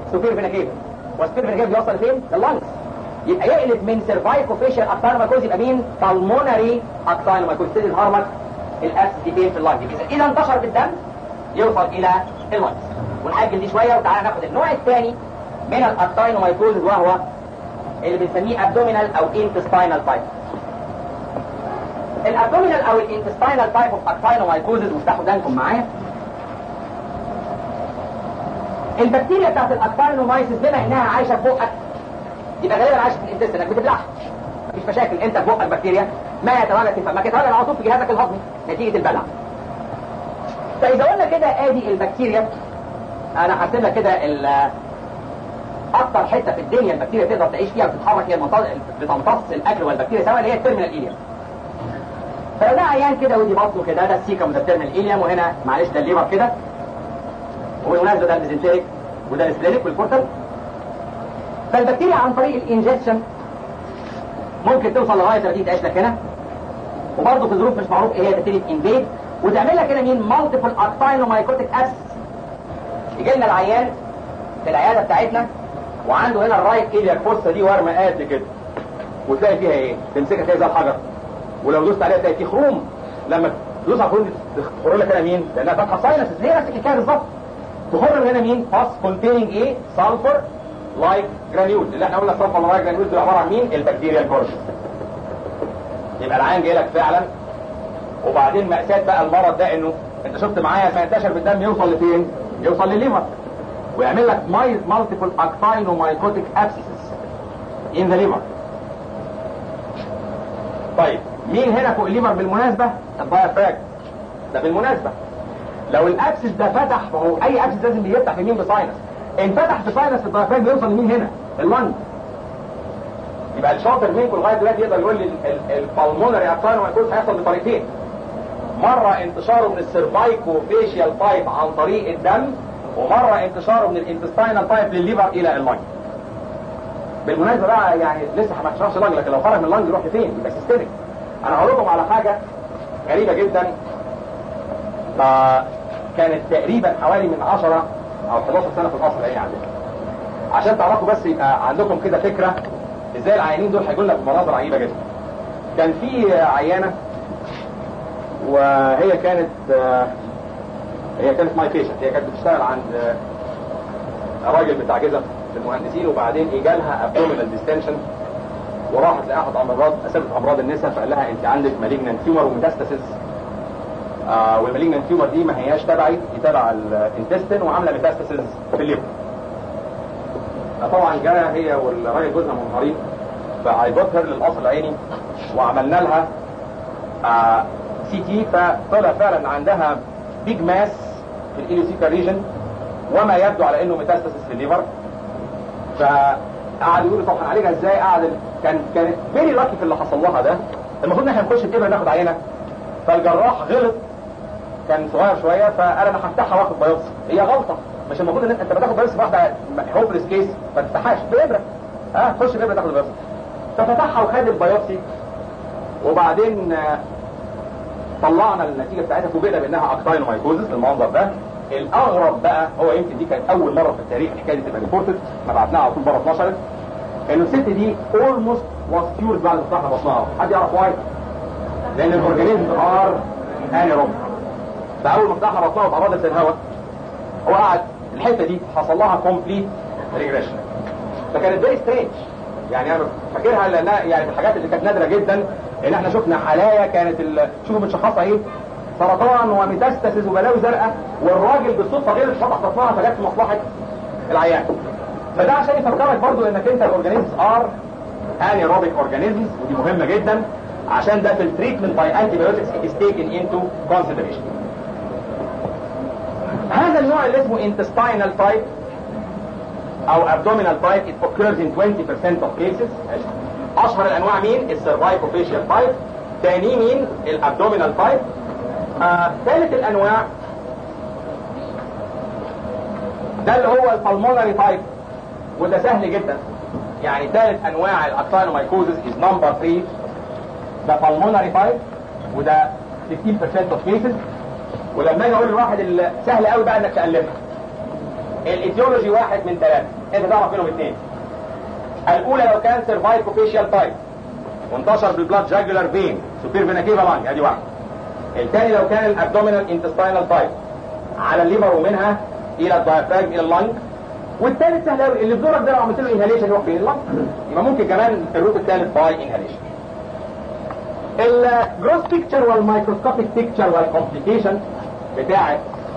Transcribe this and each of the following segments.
سوبير فينا كيف، والسوبير فينا كيف بيوصل فين؟ لللنجز. يبقى يقلب من سيرفايكو فيشال اكتاينومايكوز يبقى مين؟ بالمونري اكتاينومايكوز. تبتدي تظهر لك الاسيد دي فين؟ في اللنج. اذا انتشر بالدم يوصل الى اللنجز. ونأجل دي شويه وتعالى ناخد النوع الثاني من الاكتاينومايكوز وهو اللي بنسميه ابدومينال او انتستاينال تايب. الابدومينال او الانتستاينال تايب اوف اكتاينومايكوزز، وافتحوا ودانكم معايا. البكتيريا بتاعت الاكتاينومايسيس بما انها عايشه في بقك يبقى غالبا عايشه في الانتستين، انك بتبلعها مفيش مشاكل. انت في بقك بكتيريا ما يتواجد في فمك يتواجد على طول في جهازك الهضمي نتيجه البلع. فاذا قلنا كده ادي البكتيريا، انا هرسم لك كده اكتر حته في الدنيا البكتيريا تقدر تعيش فيها وتتحرك هي بتمتص الاكل والبكتيريا سوا، اللي هي التيرمينال ايليوم. فلو ده عيان كده ودي بطنه كده، ده السيكم وده التيرمينال ايليوم، وهنا معلش ده الليفر كده، وبالمناسبه ده الميزنتريك وده السبلينيك والبورتال. فالبكتيريا عن طريق الانجكشن ممكن توصل لغايه ما تيجي تعيش لك هنا، وبرضه في ظروف مش معروف ايه هي تبتدي تنفيد وتعمل لك هنا مين؟ مالتيبل اكتاينومايكوتيك ابسس. يجي لنا العيان في العياده بتاعتنا وعنده هنا الرايت ايلياك فوسا دي ورمه قد كده، وتلاقي فيها ايه؟ تمسكها تلاقي زي الحجر، ولو دوست عليها تلاقي فيه خروم. لما تدوس على الخروم دي تخر لك هنا مين؟ لانها فاتحه ساينسز، هي نفس الحكايه بالظبط. تخر من هنا مين؟ باس كونتيننج ايه؟ سلفر لايك جرانيول، اللي احنا قلنا سلفر لايك جرانيول دي عباره عن مين؟ البكتيريا الكورس. يبقى العيان جاي لك فعلا. وبعدين مأساة بقى المرض ده انه انت شفت معايا لما ينتشر بالدم يوصل لفين؟ يوصل للليفر ويعمل لك مالتيبل اكتاينومايكوتيك ابسيسز ان ذا ليفر. طيب مين هنا فوق الليفر بالمناسبه؟ الدايافراجم. ده بالمناسبه لو الابسس ده فتح، فهو اي ابسس لازم بيفتح في مين؟ بساينس. ان فتح في ساينس الدايافراجم يوصل لمين هنا؟ اللنج. يبقى الشاطر منكم لغايه دلوقتي يقدر يقول لي البالمونري اكتاينومايكوز هيحصل بطريقتين. مره انتشاره من السيرفايكو فيشيال تايب عن طريق الدم، ومره انتشاره من الانتستاينال تايب للليفر الى اللنج. بالمناسبه بقى يعني لسه ما هنشرحش اللنج، لكن لو خرج من اللنج يروح لفين؟ يبقى سيستميك. انا هقول لكم على حاجه غريبه جدا. كانت تقريبا حوالي من 10 او 11 سنه في القصر العيني عندنا، عشان تعرفوا بس يبقى عندكم كده فكره ازاي العيانين دول هيقول لك مناظر عجيبه جدا. كان في عيانه وهي كانت ماي بيشنت. هي كانت بتشتغل عند راجل بتاع جزم في المهندسين، وبعدين جالها ابدومينال ديستنشن وراحت لاحد اساتذه امراض النساء، فقال لها انت عندك مالجنانت تيومر وميتاستاسيس. والمالجنانت تيومر دي ما هياش تبعي، دي تبع الانتستين وعامله ميتاستاسيس في الليفر. طبعا جانا هي والراجل جوزها منهارين، فعيبتها للقصر العيني وعملنا لها سي تي، فطلع فعلا عندها بيج ماس في الإليوسيكال ريجن وما يبدو على انه ميتاستاسيس في الليفر. فقعد يقول طب هنعالجها ازاي؟ كانت فيري لاكي في اللي حصل لها ده. المفروض ان احنا نخش الكبر ناخد عينه، فالجراح غلط، كان صغير شويه، فقال انا هفتحها واخد بايوبسي. هي غلطه، مش المفروض ان انت بتاخد بايوبسي واحده هوبلس كيس ما تفتحهاش بابره، خش بابره تاخد بايوبسي. ففتحها وخد البايوبسي، وبعدين طلعنا النتيجه بتاعتها، فوجئنا بانها اكتاينومايكوزس بالمنظر ده. الاغرب بقى هو يمكن دي كانت اول مره في التاريخ الحكايه دي تبقى ريبورتد، احنا بعتناها على طول بره اتنشرت، انه الست دي اولموست واز كيورد بعد ما فتحنا بطنها. حد يعرف واي؟ لان الاورجانيزم ار انيروب. فاول ما فتحنا بطنها وتعرضت للهواء، هو قعد الحته دي حصل لها كومبليت ريجريشن. فكانت فيري سترينج، يعني انا فاكرها لانها يعني من الحاجات اللي كانت نادره جدا، ان احنا شفنا حلايا كانت شوفوا بنشخصها ايه؟ سرطان وميتاستاسيس وبلاوي زرقاء، والراجل بالصدفه غير فتح بطنها فجت في مصلحه العيان. فده عشان يفكرك برضو انك انت الاورجانيزمز ار انيروبيك اورجانيزمز، ودي مهمه جدا عشان ده في التريتمنت باي انتي بايوتكس از تيكن انتو كونسيدريشن. هذا النوع اللي اسمه intestinal type او abdominal type it occurs in 20% of cases. اشهر الانواع مين؟ السيرفايكوفيشيال تايب. تاني مين؟ الابدومينال تايب. ثالث الانواع ده اللي هو البلمونري تايب، وده سهل جدا. يعني ثالث انواع الاكتاينومايكوزس از نمبر 3، ده pulmonary تايب، وده 15% of cases. ولما اجي اقول للواحد سهل قوي بقى انك تالفها، الايتيولوجي واحد من ثلاثه، انت تعرف منهم اثنين. الاولى لو كان سيرفايكوفيشال تايب وانتشر بالبلاد جاجولار فين سوبير فينا كيفا لانج، ادي واحد. الثاني لو كان الابدومينال انتستينال تايب على الليفر ومنها الى الدايفراجم الى اللنج. والثالث سهل قوي، اللي في دورك ده لو عملت له انهاليشن يروح فين؟ اللنج. يبقى ممكن كمان الروت الثالث باي انهاليشن. الجروس بيكتشر والمايكروسكوبيك بيكتشر والكومبليكيشن بتاعه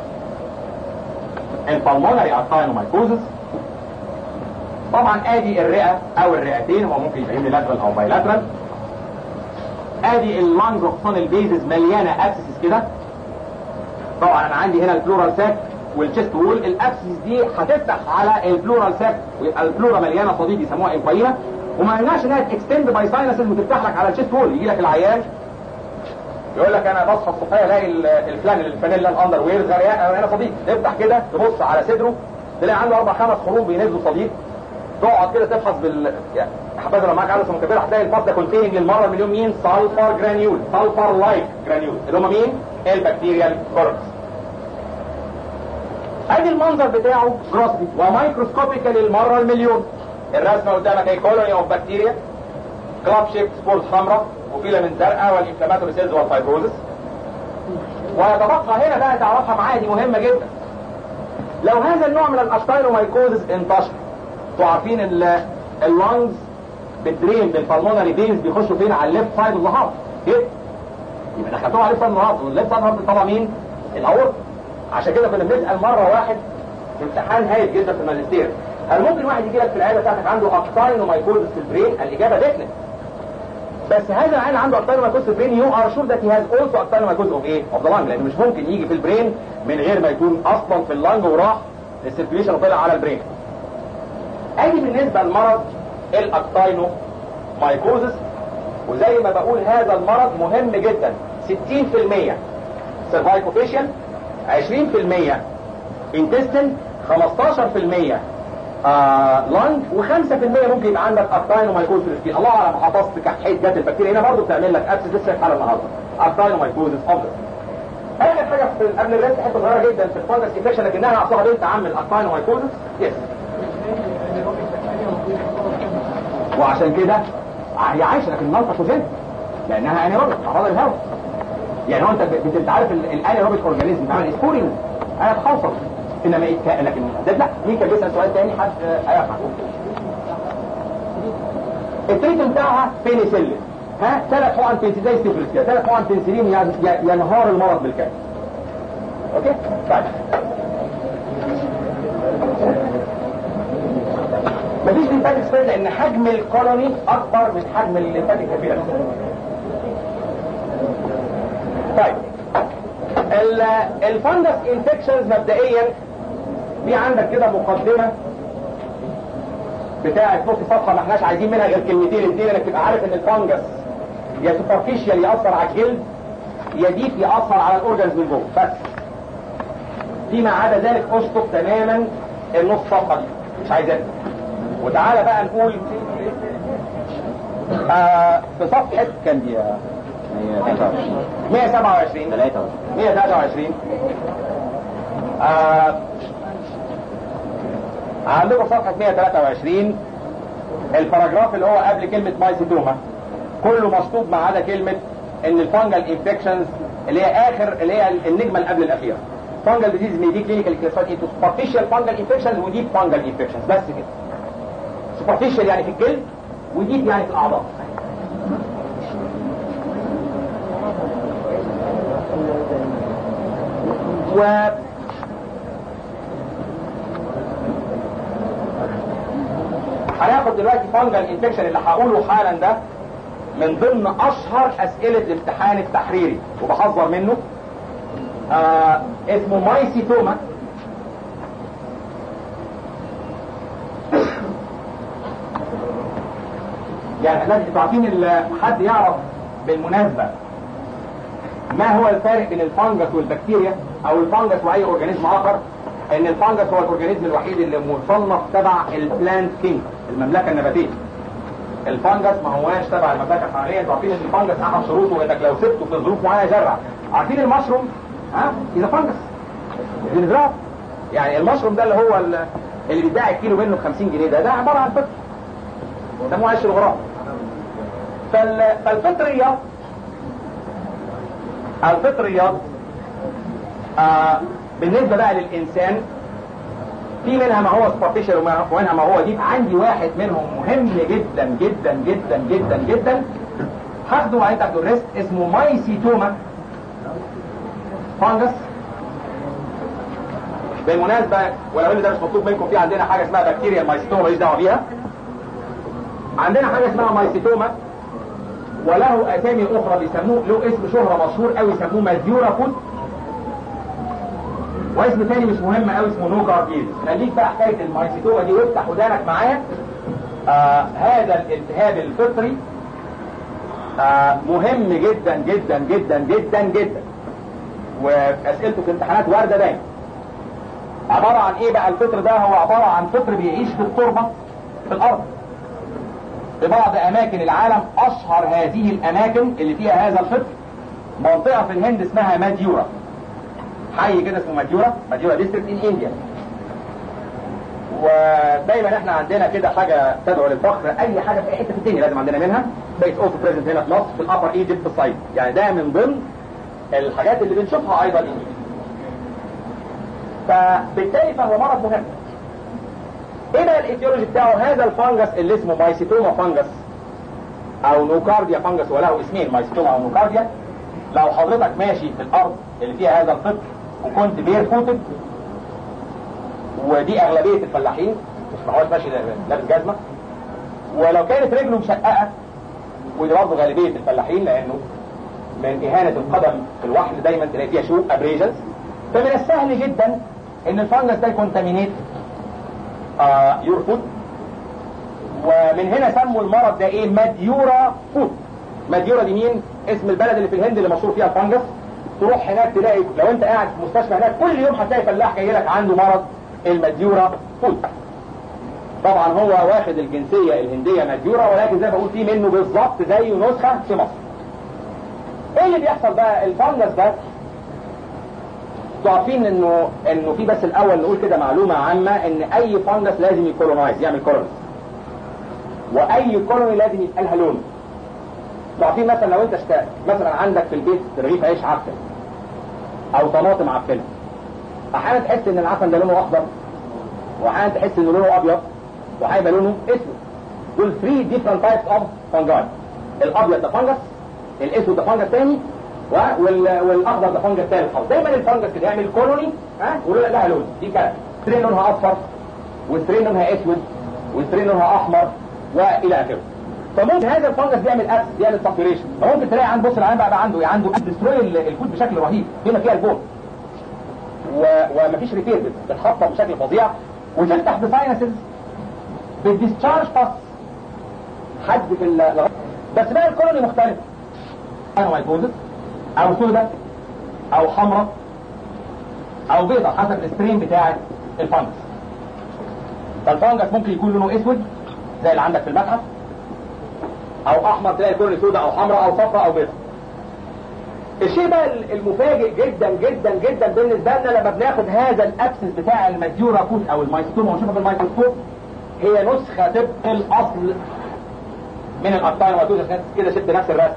البلمونري ارتاينومايكوزس. طبعا ادي الرئه او الرئتين، هو ممكن يبقى يونيلاترال او بايلاترال. ادي اللانج روكسون البيزز مليانه ابسيس كده. طبعا انا عندي هنا البلورال ساك والتشست وول، الابسيس دي هتفتح على البلورال ساك ويبقى البلورا مليانه صديد يسموها امبايما، وما يمنعش انها تكستند باي ساينسز وتفتح لك على التشست وول. يجي لك العيان يقول لك انا بصحى الصبحيه الاقي الفانيلا الاندر وير غرقانه صديد، تفتح كده تبص على صدره تلاقي عنده 4-5 خروج بينزلوا صديد. تقعد كده تفحص يعني حبذا لو معاك عدسه مكبره هتلاقي الفص ده كونتيننج للمره المليون مين؟ سلفر جرانيول، سلفر لايك جرانيول اللي هم مين؟ البكتيريال كوركس. ادي المنظر بتاعه جروسلي ومايكروسكوبيكال للمره المليون. الرسمه قدامك اهي كولوني اوف بكتيريا، كلاب شيب سبورز حمراء وفيلامنت زرقاء والانفلاماتوري سيلز والفايبروزس. ويتبقى هنا بقى تعرفها معايا دي مهمه جدا. لو هذا النوع من الاستاينومايكوزس انتشر، انتوا عارفين اللانجز بالدرين بالبلمونري فينز بيخشوا فين؟ على الليفت سايد اوف ذا هارت كده. يبقى دخلتوها على الليفت سايد اوف ذا هارت، والليفت سايد اوف ذا هارت طبعا مين؟ الاورطه. عشان كده كنا بنسال مره واحد في امتحان هايل جدا في الماجستير، هل ممكن واحد يجي لك في العياده بتاعتك عنده اكتاينومايكوزس في البرين؟ الاجابه ديفنت. بس هذا العيان عنده اكتاينومايكوزس في البرين، يو ار شور ذات هي هاز اولسو اكتاينومايكوزس اوف ايه؟ اوف ذا لانج، لان مش ممكن يجي في البرين من غير ما يكون اصلا في اللانج وراح للسيركيوليشن وطلع على البرين. ادي بالنسبه لمرض الاكتاينومايكوزس. وزي ما بقول هذا المرض مهم جدا، 60% سيرفايكوفيشال، 20% انتستين، 15% لانج، و5% ممكن يبقى عندك اكتاينومايكوزس في السكين. الله اعلم حفظت كحيت جت البكتيريا هنا برضه بتعمل لك ابسس لسه في حاله النهارده اكتاينومايكوزس افضل. اخر حاجه في قبل الريست حته صغيره جدا في الفانجس انفكشن لكنها اصلها بنت عم الاكتاينومايكوزس. يس. وعشان كده هي عايشه لكن نلطه كوزين لانها انيروبيك اعراض الهواء. يعني هو انت عارف الانيروبيك اورجانيزم بتاع الاسبورين انا بخلص انما لكن ده لا. مين كان بيسال سؤال تاني؟ حد هيفهم. التريتمنت بتاعها بينيسيلين، 3 حقن بنسلين زي ستيفلس كده، 3 حقن بنسلين ينهار المرض بالكامل. اوكي؟ طيب مفيش ليمفاتيك سبريد لان حجم الكولوني اكبر من حجم الليمفاتيك كابيلاري. طيب الفانجس انفكشنز مبدئيا في عندك كده مقدمه بتاعت نص صفحه ما احناش عايزين منها غير كلمتين اثنين، انك تبقى عارف ان الفانجس يا سوبرفيشال ياثر على الجلد يا ديب ياثر على الاورجنز من جوه بس. فيما عدا ذلك اشطب تماما النص صفحه دي مش عايزها. وتعالى بقى نقول في صفحه كام دي؟ 127 123 عندكم صفحة 123 الباراجراف اللي هو قبل كلمة مايسيتوما كله مشطوب ما عدا كلمة ان الفانجل انفكشنز اللي هي اخر اللي هي النجمة اللي قبل الاخيرة. فانجل ديزيز ميدي كلينيكال كلاسيفايد انتو سوبرفيشال فانجل انفكشنز وديب فانجل انفكشنز بس كده. سوبرفيشال يعني في الجلد وديب يعني في الاعضاء. و هناخد دلوقتي فانجل انفكشن اللي هقوله حالا ده من ضمن اشهر اسئله الامتحان التحريري وبحذر منه. اسمه مايسيتوما. يعني لازم تبقوا عارفين حد يعرف بالمناسبه ما هو الفارق بين الفانجس والبكتيريا او الفانجس واي اورجانيزم اخر؟ ان الفانجس هو الاورجانيزم الوحيد اللي مصنف تبع البلانت كينج المملكه النباتيه. الفانجس ما هواش تبع المملكه الحراريه. انتوا عارفين ان الفانجس احد شروطه انك لو سبته في ظروف معينه يزرع. عارفين المشروم؟ اذا فانجس بنزرعه يعني المشروم ده اللي هو اللي بيتباع الكيلو منه ب 50 جنيه ده عباره عن فطر، سموه عيش الغراب. فالفطريات بالنسبه بقى للانسان في منها ما هو سبارتيشن ومنها ما هو ديب. عندي واحد منهم مهم جدا جدا جدا جدا جدا هاخده وبعدين تاخده الريست، اسمه مايسيتوما فانجس. بالمناسبه ولو ان ده مش مطلوب منكم، في عندنا حاجه اسمها بكتيريا المايسيتوما ماليش دعوه بيها. عندنا حاجه اسمها مايسيتوما وله اسامي اخرى بيسموه، له اسم شهره مشهور قوي يسموه ماديورا فود، واسم تاني مش مهم قوي اسمه نوكارديز. خليك بقى حكايه المايسيتوما دي وافتح ودانك معايا. هذا الالتهاب الفطري مهم جدا جدا جدا جدا جدا، واسئلته في امتحانات وارده دايما. عباره عن ايه بقى الفطر ده؟ هو عباره عن فطر بيعيش في التربه في الارض في بعض اماكن العالم. اشهر هذه الاماكن اللي فيها هذا الفطر منطقه في الهند اسمها ماديورا، حي كده اسمه ماديورا ديستريكت ان انديا. ودايما احنا عندنا كده حاجه تدعو للفخر، اي حاجه في اي حته في الدنيا لازم عندنا منها. بيت اوف بريزنت هنا في مصر في الابر ايجيبت سايد، يعني ده من ضمن الحاجات اللي بنشوفها ايضا. فبالتالي فهو مرض مهم. ايه بقى الايتيولوجي بتاعه؟ هذا الفانجس اللي اسمه مايسيتوما فانجس او نوكارديا فانجس، وله اسمين مايسيتوما او نوكارديا. لو حضرتك ماشي في الارض اللي فيها هذا الفطر وكنت بير فوتد، ودي اغلبيه الفلاحين مش معهوش ماشي لابس جزمه، ولو كانت رجله مشققه، ودي برضه غالبيه الفلاحين لانه من اهانه القدم في الوحل دايما تلاقي فيها شوك ابريجنز، فمن السهل جدا ان الفانجس ده يكونتامينيت يور فود. ومن هنا سموا المرض ده ايه؟ ماديورا فود. ماديورا دي مين؟ اسم البلد اللي في الهند اللي مشهور فيها الفانجس. تروح هناك تلاقي لو انت قاعد في مستشفى هناك كل يوم هتلاقي فلاح جاي لك عنده مرض الماديورا فود. طبعا هو واخد الجنسيه الهنديه ماديورا، ولكن زي ما بقول فيه منه بالظبط زيه نسخه في مصر. ايه اللي بيحصل بقى؟ الفانجس ده عارفين انه في، بس الاول نقول كده معلومه عامه، ان اي فانجس لازم يكولونايز، يعمل كولونيز، واي كولوني لازم يبقى لها لون. عارفين مثلا لو انت مثلا عندك في البيت رغيف عيش عفن او طماطم عفنه، احيانا تحس ان العفن ده لونه اخضر، واحيانا تحس ان لونه ابيض، وهيبقى لونه اسود. دول 3 different types of fungi. الابيض ده فانجس، الاسود ده فانجس تاني، والاخضر ده فانجس ثالث. دايما الفانجس اللي يعمل كولوني ولها لون، دي كده سترين لونها اصفر، وسترين لونها اسود، وسترين لونها احمر، والى اخره. فممكن هذا الفانجس بيعمل اكس، بيعمل ساتوريشن، فممكن تلاقي عند بص العين بقى عنده ديستروي الفود بشكل رهيب بما فيها البون، ومفيش ريبير، بتتحطم بشكل فظيع، وتفتح بساينسز بالديسشارج باس حد في بس بقى الكولوني مختلف، مايكوزس او سوداء او حمراء او بيضاء حسب السترين بتاع الفانجس. فالفانجس ممكن يكون لونه اسود زي اللي عندك في المتحف، او احمر تلاقي كل سوداء او حمراء او صفراء او بيضاء. الشيء بقى المفاجئ جدا جدا جدا بالنسبه لنا لما بناخد هذا الابسس بتاع الماديورا فود او المايسيتوما ونشوفها بالميكروسكوب، هي نسخه طبق الاصل من الاكتاينومايكوزس. كده شفت نفس الرسم.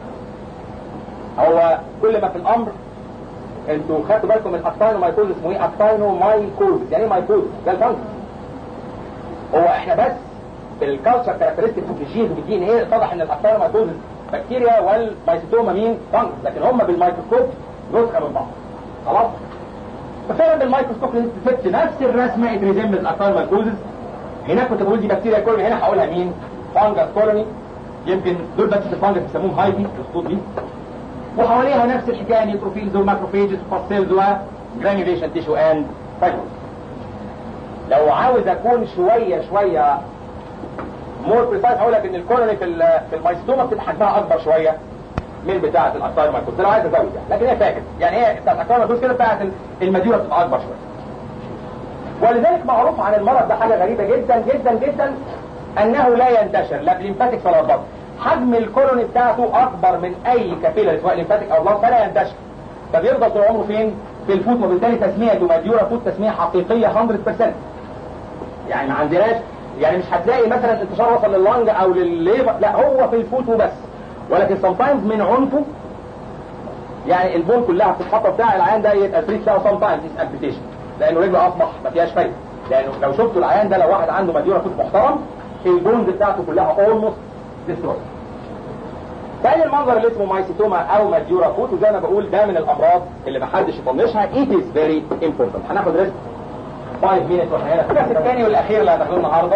هو كل ما في الامر انتوا خدتوا بالكم من الاكتاينومايكوزس اسمه ايه؟ اكتاينومايكوزس. يعني ايه مايكوزس؟ ده الفانجس. هو احنا بس بالكالتشر كاركترستكس في الجين وفي الدي ان ايه اتضح ان الاكتاينومايكوزس بكتيريا والمايسيتوما مين؟ فانجس، لكن هم بالميكروسكوب نسخه من بعض. خلاص؟ ففعلا بالميكروسكوب شفت نفس الرسمه اتريزم الاكتاينومايكوزس. هناك كنت بقول دي بكتيريا كولوني، هنا هقولها مين؟ فانجس كولوني. يمكن دول بس الفانجس بيسموهم هايبي الخطوط دي، وحواليها نفس الحكايه نيوتروفيلز وماكروفيجز وفاسيلز وجرانيوليشن تيشو اند فايبروس. لو عاوز اكون شويه مور بريسايز هقول لك ان الكولوني في المايسيتوما بتبقى حجمها اكبر شويه من بتاعه الاكتاينومايكوزس، لو عايز ازود لكن هي فاكر يعني هي بتاعه الاكتاينومايكوزس كده، بتاعه الماديورا بتبقى اكبر شويه. ولذلك معروف عن المرض ده حاجه غريبه جدا جدا جدا، انه لا ينتشر لا بليمفاتيك ولا بلاد. حجم الكولوني بتاعته اكبر من اي كابيلاري سواء ليمفاتيك او بلاد، فلا ينتشر، فبيفضل طول عمره فين؟ في الفوت، وبالتالي تسميته ماديورا فوت تسميه حقيقيه 100%. يعني ما عندناش، يعني مش هتلاقي مثلا انتشار وصل لللنج او للليفر، لا هو في الفوت وبس. ولكن sometimes من عنفه يعني البون كلها في الخطه بتاع العيان ده يبقى تريد فيها sometimes is amputation، لانه رجله اصبح ما فيهاش فايده. لانه لو شفتوا العيان ده، لو واحد عنده ماديورا فوت محترم، البونز بتاعته كلها almost destroyed. تاني المنظر اللي اسمه مايسيتوما او ماديورا فوت، وزي ما بقول ده من الامراض اللي ما حدش يطنشها. it is very important. هناخد ريست 5 minutes واحنا هنا. الكاس الثاني والاخير اللي هتاخدوه النهارده،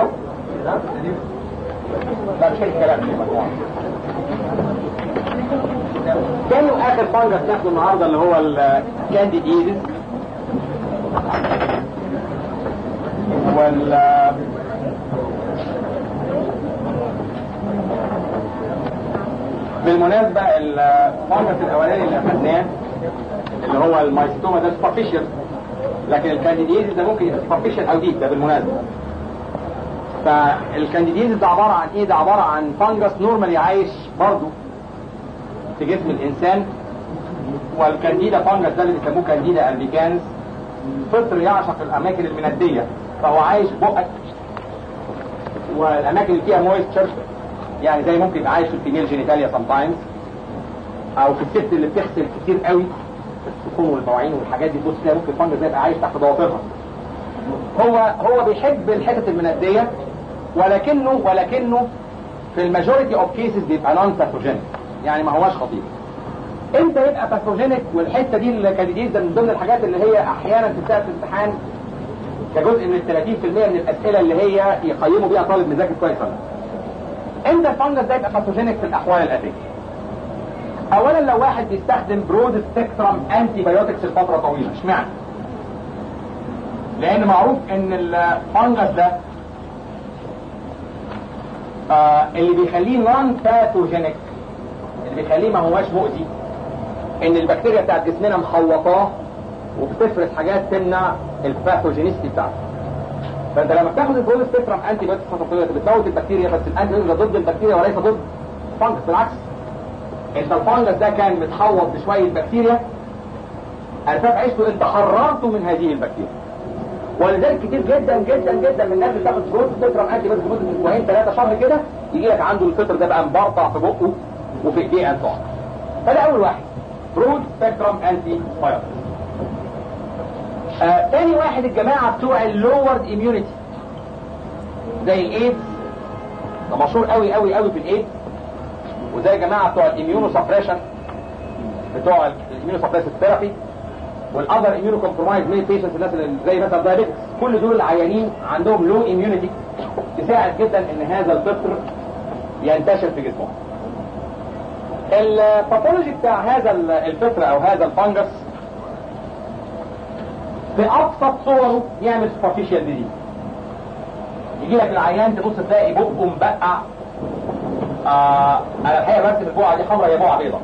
لا مش الكلام في المجموعه. تاني واخر فانجس ناخده النهارده اللي هو الكانديديزيس بالمناسبة الفانجس الاولاني اللي اخدناه اللي هو المايسيتوما ده سوبرفيشال، لكن الكانديديزيس ده ممكن يبقى سوبرفيشال او ديب. ده بالمناسبة فالكانديديزيس ده عبارة عن ايه؟ ده عبارة عن فانجس نورمالي عايش برضه في جسم الانسان. والكانديدا فانجس ده اللي بيسموه كانديدا البيكانز، فطر يعشق الاماكن المندية، فهو عايش بقك والاماكن اللي فيها مويستشر، يعني زي ممكن يبقى عايش في الفيميل جينيتاليا sometimes، او في الست اللي بتغسل كتير قوي السخون والمواعين والحاجات دي، تبص تلاقي ممكن الفانجس ده يبقى عايش تحت ضوافرها. هو بيحب الحتت المندية، ولكنه في الماجوريتي اوف كيسز بيبقى نون باثوجينيك، يعني ما هواش خطير. امتى يبقى باثوجينيك؟ والحته دي الكانديديز ده من ضمن الحاجات اللي هي احيانا تتسال في الامتحان كجزء من 30% من الاسئله اللي هي يقيموا بيها طالب مذاكر كويس ولا لا. امتى الفانجس ده يبقى باثوجينيك؟ في الاحوال الاتيه. اولا لو واحد بيستخدم برود سبيكترم انتي بايوتكس لفتره طويله. اشمعنى؟ لان معروف ان الفانجس ده اللي بيخليه نون باثوجينيك، اللي بيخليه ما هواش مؤذي، ان البكتيريا بتاعت جسمنا محوطاه وبتفرز حاجات تمنع الباثوجينيستي بتاعته. فانت لما بتاخد البرود سبيكترم انتي بايوتكس فتره طويله بتموت البكتيريا، بس الانتي بايوتكس ضد البكتيريا وليس ضد الفانجس. بالعكس، انت الفانجس ده كان متحوط بشويه بكتيريا، ارتفع عيشته، انت حررته من هذه البكتيريا. ولذلك كتير جدا جدا جدا من الناس بتاخد برود سبيكترم انتي بايوتكس لمده اسبوعين 3 شهر كده، يجي لك عنده الفطر ده بقى مبرطع في بقه وفي ايديه انفع. فده اول واحد، برود سبيكترم انتي بايوتكس. تاني واحد الجماعه بتوع اللورد اميونيتي زي الايدز، ده مشهور قوي قوي قوي في الايدز، وزي جماعه بتوع الاميونو سبريشن، بتوع الاميونو سبريشن ثيرابي، والاذر اميونو كومبرومايز ميل بيشنتس، الناس اللي زي مثلا دايابيتكس، كل دول العيانين عندهم لو اميونيتي، تساعد جدا ان هذا الفطر ينتشر في جسمهم. الباثولوجي بتاع هذا الفطر او هذا الفانجس في ابسط صوره يعمل سوبرفيشال ديزيز. يجي لك العيان تبص تلاقي بقه مبقع. انا الحقيقه برسم البقعه دي حمراء، هي بقعه بيضاء.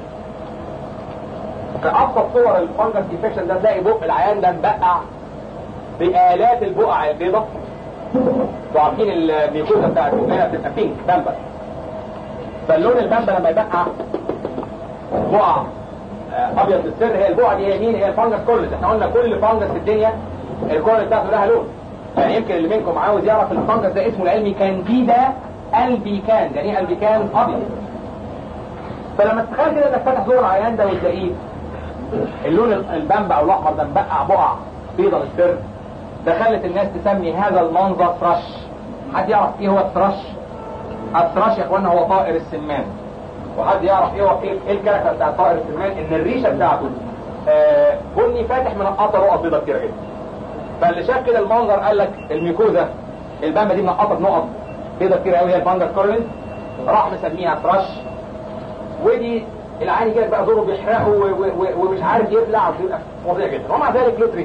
في ابسط صور الفانجس انفكشن ده تلاقي بق العيان ده مبقع بآلات البقع البيضاء. انتوا عارفين الميكوزا بتاعت البقعه بتبقى بينك بامبا، فاللون البامبا لما يبقع بقع ابيض بالسر، هي البقعه دي هي مين؟ هي الفانجس كولز. احنا قلنا كل فانجس في الدنيا الكولز بتاعته لها لون. يعني يمكن اللي منكم عاوز يعرف الفانجس ده اسمه العلمي كانديدا البيكان. يعني ايه البيكان؟ ابيض. فلما تتخيل كده انك فاتح زور العيان ده وتلاقيه اللون البامبا او الاحمر ده مبقع بقع بيضه بالسر، ده خلت الناس تسمي هذا المنظر ثرش. حد يعرف ايه هو الثرش؟ الثرش يا اخوانا هو طائر السمان. وحد يعرف ايه الكاركتر بتاع طائر السمان؟ ان الريشه بتاعته بني فاتح منقطه نقط بيضه كتير جدا. فاللي شاف كده المنظر قال لك الميكوزا البامبا دي منقطه بنقط بيضه كتير قوي، هي الفانجس كورنز، راح مسميها ثرش. ودي العين يجي بقى زوره بيحرقه ومش عارف يبلع، وبيبقى فظيع جدا. ومع ذلك يطري.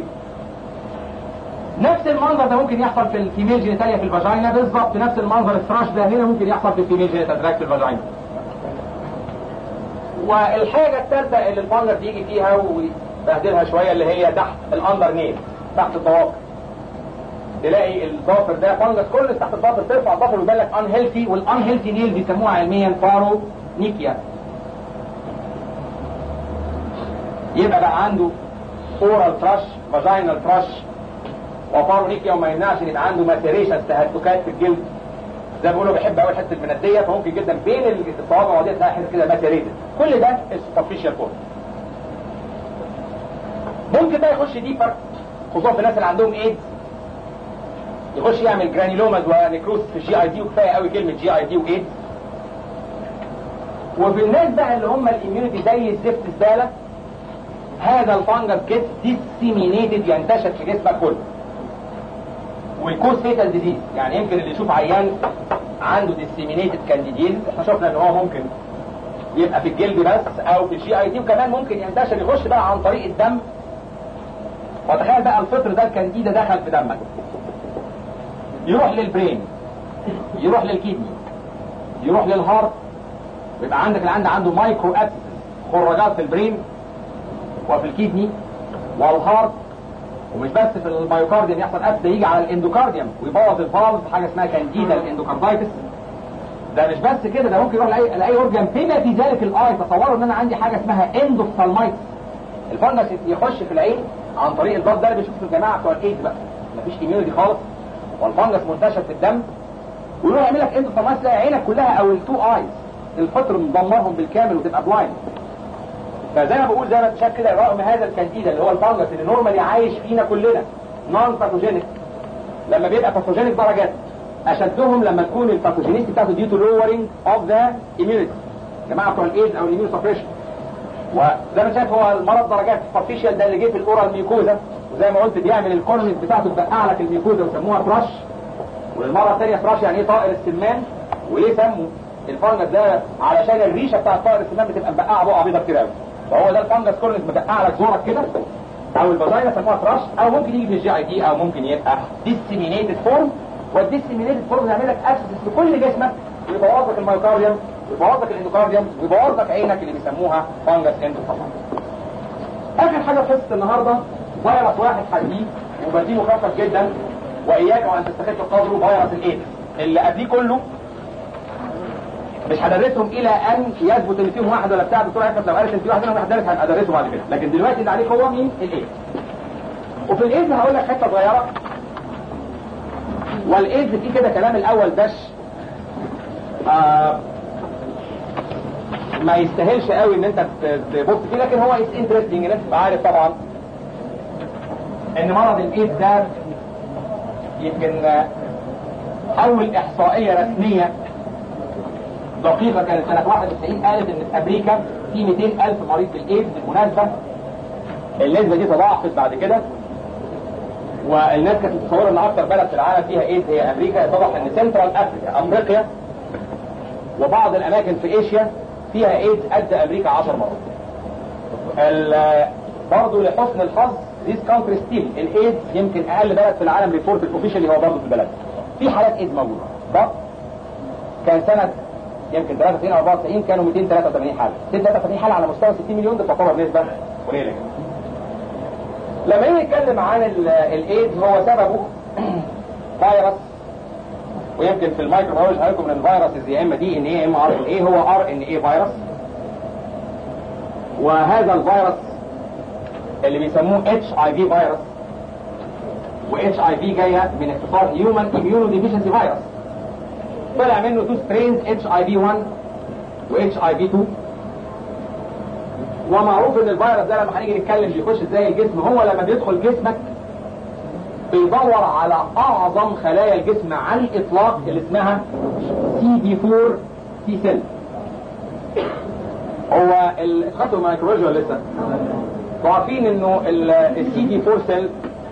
نفس المنظر ده ممكن يحصل في الفيميل جينيتاليا في الفاجينا، بالظبط نفس المنظر الثراش ده هنا ممكن يحصل في الفيميل جينيتاليا في الفاجينا. والحاجه الثالثه اللي الفانجس يجي فيها ويبهدلها شويه اللي هي تحت الاندر نيل، تحت الضوافر. تلاقي الضافر ده فانجس كل تحت الضافر، ترفع الضافر ويبان لك ان هيلثي، والان هيلثي نيل بيسموها علميا فارو نيكيا. يبقى بقى عنده اورال تراش، فاجينال تراش، وفارونيكيا، وما يمنعش ان يبقى عنده ماتيريشن، تهتكات في الجلد. زي ما بيقولوا بيحب قوي الحته المنديه، فممكن جدا بين الصوابع ودي تلاقي حته كده ماتيريتد. كل ده السوبرفيشال كورن. ممكن بقى يخش ديبر، خصوصا في الناس اللي عندهم ايدز، يخش يعمل جرانيلوماز ونكروس في الجي اي دي، وكفايه قوي كلمه جي اي دي وايدز. وفي الناس بقى اللي هم الاميونيتي زي الزفت الزباله، هذا الفانجس جيت ديسيمينيتد، ينتشر في جسمك كله. ويكون فيتال ديزيز، يعني يمكن اللي يشوف عيان عنده ديسيمينيتد كانديديز، احنا شفنا ان هو ممكن يبقى في الجلد بس او في الجي اي دي، وكمان ممكن ينتشر يخش بقى عن طريق الدم. وتخيل بقى الفطر ده الكانديدا دخل في دمك، يروح للبرين، يروح للكيدني، يروح للهارت، ويبقى عندك اللي عنده مايكرو ابسس، خراجات في البرين وفي الكيدني والهارت. ومش بس في المايوكارديوم يحصل ابس، ده يجي على الاندوكارديوم ويبوظ الفالف، حاجه اسمها كانديدا الاندوكاردايتس. ده مش بس كده، ده ممكن يروح لاي اورجان بما في ذلك الاي. تصوروا ان انا عندي حاجه اسمها اندوفثالمايتس، الفنجس يخش في العين عن طريق البلد. ده اللي بيشوفه الجماعه بتوع الايدز بقى، مفيش اميونيتي خالص والفنجس منتشر في الدم، ويروح يعمل لك اندوفثالمايتس، تلاقي عينك كلها او التو ايز الفطر مدمرهم بالكامل وتبقى بلايند. فزي ما بقول، زي ما انت شايف كده، رغم هذا الكانديدا اللي هو الفانجس اللي نورمالي عايش فينا كلنا نون باثوجينيك، لما بيبقى باثوجينيك درجات اشدهم لما تكون الباثوجينيستي بتاعته ديو تو لورينج اوف ذا اميونيتي، جماعه بتوع الايدز او الاميون سبريشن. وزي ما شايف هو المرض درجات سبارفيشال، ده اللي جه في الاورال ميوكوزا، وزي ما قلت بيعمل الكولونيز بتاعته تبقع لك الميوكوزا وسموها فراش. والمره الثانيه فراش يعني ايه؟ طائر السمان. وليه سموا الفانجس ده؟ علشان الريشه بتاعت طائر السمان بتبقى مبقعه بقعه بيضاء كتير قوي، فهو ده الفانجس كولونيز مبقع لك زورك كده، او الفاجينا سموها فراش، او ممكن يجي من الجي اي دي، او ممكن يبقى ديسيمينيتد فورم. والديسيمينيتد فورم يعمل لك اسيس لكل جسمك، ويبوظ لك المايوكارديوم، ويبوظ لك الاندوكارديوم، ويبوظ لك عينك اللي بيسموها فانجس اندوفثالمايتس. اخر حاجه في حصه النهارده فيروس واحد حديث وبديله خفيف جدا، واياك وان تستخف قدره، فيروس الايدز. اللي قبليه كله مش هدرسهم الى ان يثبت ان فيهم واحد ولا بتاع. الدكتور عفت لو قالت ان في واحد منهم هدرس هدرسه بعد كده، لكن دلوقتي اللي عليك هو مين؟ الايدز. وفي الايدز هقول لك حته صغيره. والايدز فيه كده كلام الاول دش ما يستاهلش قوي ان انت تبص فيه، لكن هو از انترستنج ان انت تبقى عارف طبعا ان مرض الايدز ده يمكن اول احصائيه رسميه دقيقه كانت سنه 91 قالت ان في امريكا في 200,000 مريض بالايدز. بالمناسبه النسبه دي تضاعفت بعد كده، والناس كانت متصوره ان اكثر بلد في العالم فيها ايدز هي امريكا. اتضح ان سنترال افريقيا وبعض الاماكن في اسيا فيها ايدز قد امريكا 10 مرات. برضه لحسن الحظ these countries still الايدز يمكن اقل بلد في العالم ريبورت الاوفيشالي هو برضه في البلد. في حالات ايدز موجوده. طب كان سنه يمكن 93 او 94 كانوا 283 حاله. 283 حاله على مستوى 60 مليون، ده تعتبر نسبه قليله جدا. لما نيجي نتكلم عن الايدز هو سببه فيروس، ويمكن في الميكروبيولوجي هقول لكم ان الفيروس يا اما دي ان ايه يا اما ار ان ايه. هو ار ان ايه فيروس، وهذا الفيروس اللي بيسموه اتش اي في فيروس، واتش اي في جايه من اختصار هيومن اميونو ديفيشنسي فيروس. طلع منه تو سترينز اتش اي في 1 واتش اي في 2. ومعروف ان الفيروس ده لما هنيجي نتكلم بيخش ازاي الجسم. هو لما بيدخل جسمك بيدور على اعظم خلايا الجسم على الاطلاق اللي اسمها سي دي 4 تي سيل. هو خدتوا الميكروبيولوجي ولا لسه؟ عارفين انه السي دي 4 سيل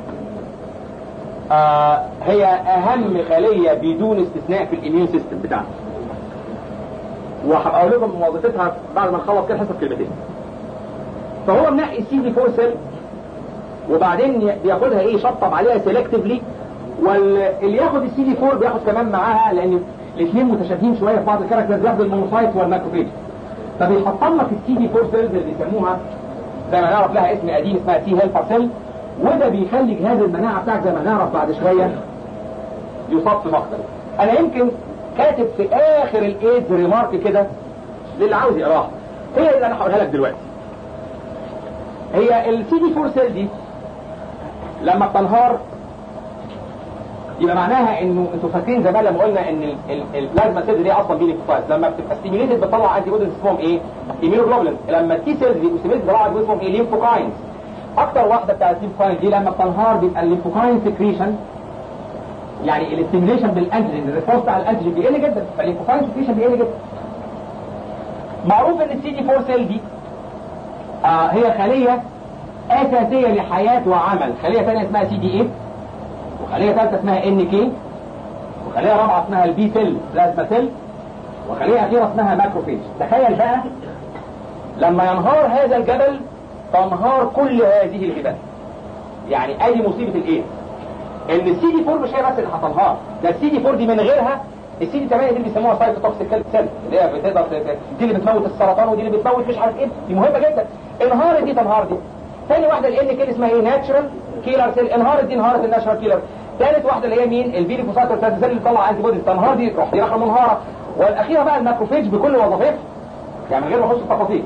هي اهم خليه بدون استثناء في الاميون سيستم بتاعنا. وهقول لكم وظيفتها بعد ما نخلص كده حسب كلمتين. فهو منقي السي دي 4 سيل وبعدين بياخدها يشطب عليها سيلكتيفلي، واللي ياخد السي دي 4 بياخد كمان معاها، لان الاثنين متشابهين شويه في بعض الكاركترز، بياخد المونوسايت والماكروفيج. فبيحطم لك السي دي 4 سيلز اللي بيسموها زي ما نعرف لها اسم قديم اسمها تي هيلبر سيل، وده بيخلي جهاز المناعه بتاعك زي ما نعرف بعد شويه يصاب في مقتل. انا يمكن كاتب في اخر الايدز ريمارك كده للي عاوز يقراها، هي اللي انا هقولها لك دلوقتي. هي السي دي 4 سيل دي لما بتنهار يبقى معناها انه انتوا فاكرين زمان لما قلنا ان البلازما سيلز دي اصلا بي ليمفوسايت لما بتبقى ستيميوليتد بتطلع انتي بوديز اسمهم ايه؟ ايميونوجلوبولين. لما التي سيلز دي ستيميوليتد بتطلع انتي اسمهم ايه؟ ليمفوكاينز. اكتر واحده بتاعت الليمفوكاينز دي لما بتنهار بيبقى الليمفوكاين سكريشن، يعني الاستيميوليشن بالانتيجين، الريسبونس بتاع الانتيجين بيقل جدا، فالليمفوكاين سكريشن بيقل جدا. معروف ان السي دي 4 سيل دي هي خليه اساسيه لحياه وعمل. خليه ثانيه اسمها سي دي 8، وخليه ثالثه اسمها ان كي، وخليه رابعه اسمها البي سيل بلازما سيل، وخليه اخيره اسمها ماكروفيج. تخيل بقى لما ينهار هذا الجبل تنهار كل هذه الجبال. يعني ادي مصيبه الايه؟ ان السي دي 4 مش هي بس اللي هتنهار، ده السي دي 4 دي من غيرها السي دي 8 دي اللي بيسموها سايتوتوكسيك سيل، اللي هي بتقدر دي اللي بتموت السرطان ودي اللي بتموت مش عارف ايه، دي مهمه جدا. انهار دي تنهار دي. ثاني واحده الان كي اسمها ايه؟ ناتشرال كيلر سيل. انهارت دي انهارت الناتشرال كيلر. ثالث واحده اللي هي مين؟ البي ليمفوسايت سيل اللي بتطلع انتي بوديز. تنهار دي تروح دي راحه منهاره. والاخيره بقى الماكروفيج بكل وظائفها، يعني من غير ما اخش في التفاصيل.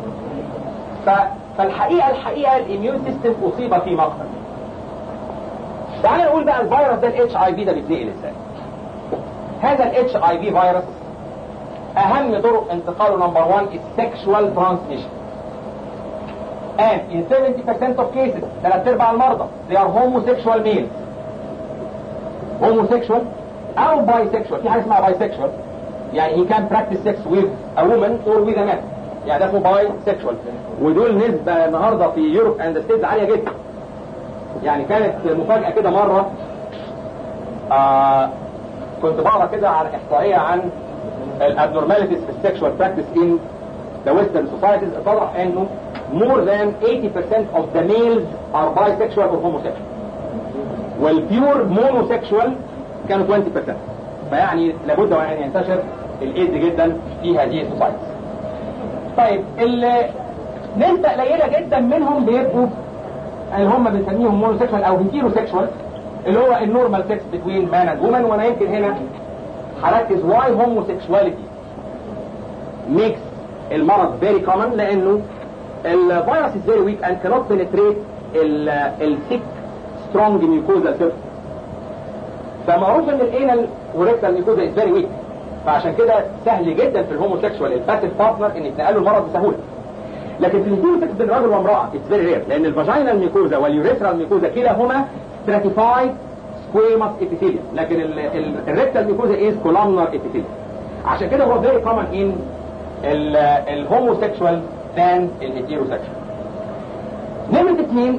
فالحقيقه الاميون سيستم اصيب في مقتل. تعال نقول بقى الفيروس ده الاتش اي في ده بيتنقل ازاي؟ هذا الاتش اي في فيروس اهم طرق انتقاله نمبر 1 السكشوال ترانسميشن. and in 70% of cases 3/4 المرضى they are homosexual males. homosexual او bisexual. في حاجه اسمها bisexual يعني he can practice sex with a woman or with a man، يعني ده اسمه bisexual. ودول نسبه النهارده في يوروب اند ستيتس عاليه جدا. يعني كانت مفاجاه كده مره كنت بقرا كده على احصائيه عن الابنورماليتيز في السكشوال براكتس ان ذا ويسترن سوسايتيز. اتضح انه more than 80% of the males are bisexual or homosexual. والبيور monosexual كانوا 20%. فيعني لابد وان ينتشر الايدز جدا في هذه السوسايتيز. طيب نسبة قليلة جدا منهم بيبقوا اللي هم بنسميهم مونوسيكشوال او هيتيروسيكشوال، اللي هو النورمال سكس بتوين مان اند وومن. وانا يمكن هنا هركز واي هوموسيكشواليتي ميكس المرض فيري كومن، لانه الفيروس is very weak and cannot penetrate الثيك سترونج ميوكوزا سيرفيس. فمعروف ان الانال وريكتال ميوكوزا is very weak، فعشان كده سهل جدا في الهوموسيكشوال الباسيف بارتنر ان يتنقلوا المرض بسهوله. لكن في الهيتيروسيكس بين راجل وامراه it's very rare، لان الفاجينال ميوكوزا واليوريثرال ميوكوزا كلاهما stratified squamous epithelium، لكن الريكتال ميوكوزا is columnar epithelium. عشان كده هو very common in الهوموسيكشوال than الهيتيروسيكشوال. نمرة 2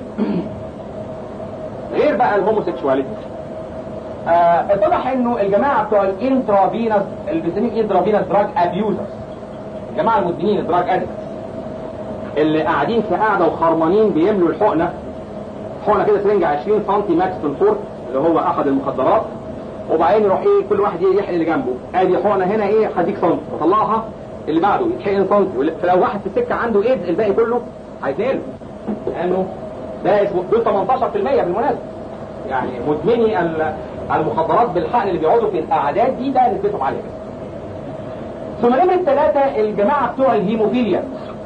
غير بقى الهوموسيكشواليتي، اتضح انه الجماعه بتوع الانترافينوس اللي بنسميهم انترافينوس دراج ابيوزرز، الجماعه المدمنين الدراج ادكتس اللي قاعدين في قاعده وخرمانين بيملوا الحقنه كده سرنجه 20 سم ماكس تنفورت اللي هو احد المخدرات، وبعدين يروح ايه كل واحد يحقن اللي جنبه، ادي حقنه هنا ايه هديك سم، وطلعها اللي بعده يتحقن سم، فلو واحد في السكه عنده ايدز الباقي كله هيتنقل، لانه ده اسمه دول 18% بالمناسبه. يعني مدمني المخدرات بالحقن اللي بيقعدوا في القعدات دي ده نسبتهم عاليه جدا. ثم نمرة 3 الجماعه بتوع الهيموفيليا.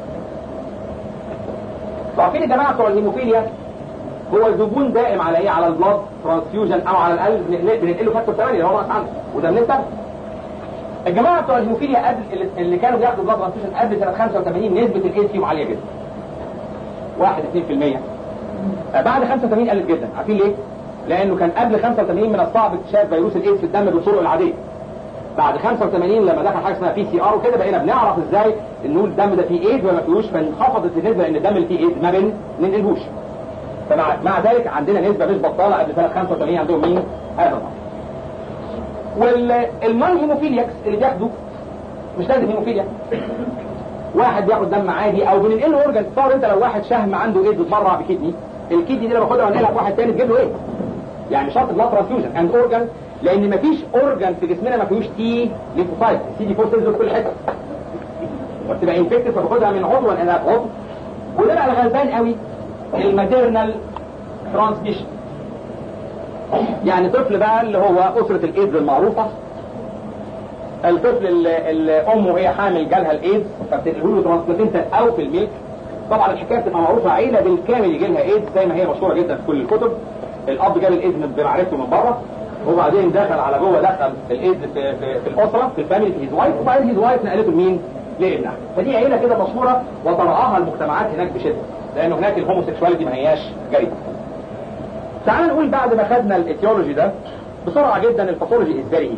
عارفين الجماعه بتوع الهيموفيليا هو زبون دائم على ايه؟ على البلاد ترانسفيوجن، او على الاقل بننقله فاكتور 8 اللي هو ناقص عنده، وده من الجماعه بتوع الهيموفيليا قبل اللي كانوا بياخدوا بلاد ترانسفيوجن قبل سنه 85 نسبه الايدز فيهم عاليه جدا 1-2%. بعد 85 قلت جدا. عارفين ليه؟ لانه كان قبل 85 من الصعب اكتشاف فيروس الايدز في الدم بالطرق العاديه. بعد 85 لما دخل حاجه اسمها PCR وكده بقينا بنعرف ازاي انه الدم ده فيه ايدز وما فيهوش، فانخفضت النسبه لان الدم اللي فيه ايدز ما بننقلهوش. فمع ذلك عندنا نسبه مش بطاله قبل سنه 85 عندهم مين؟ هذا الامر. والنون هيموفيلياكس اللي بياخدوا مش لازم هيموفيليا، واحد بياخد دم عادي او بننقله اورجن. تصور انت لو واحد شهم عنده ايدز واتبرع بكدني، الكدني دي لما باخدها وانقلها لواحد تاني تجيب له ايه؟ يعني شرط بلاد ترانسفيوجن اند اورجن، لان مفيش اورجن في جسمنا ما فيهوش تي ليمفوسايت، السي دي 4 سيلز في كل حته، وبتبقى انفكتد فباخدها من عضو وانقلها في عضو. وده بقى الغلبان قوي الماتيرنال ترانسميشن، يعني طفل بقى اللي هو اسره الايدز المعروفه، الطفل اللي امه هي حامل جالها الايدز فبتنقله له ترانسبلانتيشن او في الميلك، طبعا الحكايه بتبقى معروفه، عيله بالكامل يجي لها ايدز زي ما هي مشهوره جدا في كل الكتب. الاب جاب الايدز بمعرفته من بره، وبعدين دخل على جوه، دخل الايدز في الاسره، في الفاميلي، في هيز وايف، وبعدين هيز وايف نقلته لمين؟ لابنها. فدي عيله كده مشهوره وترعاها المجتمعات هناك بشده، لانه هناك الهوموسيكشواليتي ما هياش جريمه. تعال نقول بعد ما خدنا الايتيولوجي ده بسرعه جدا، الباثولوجي از فيري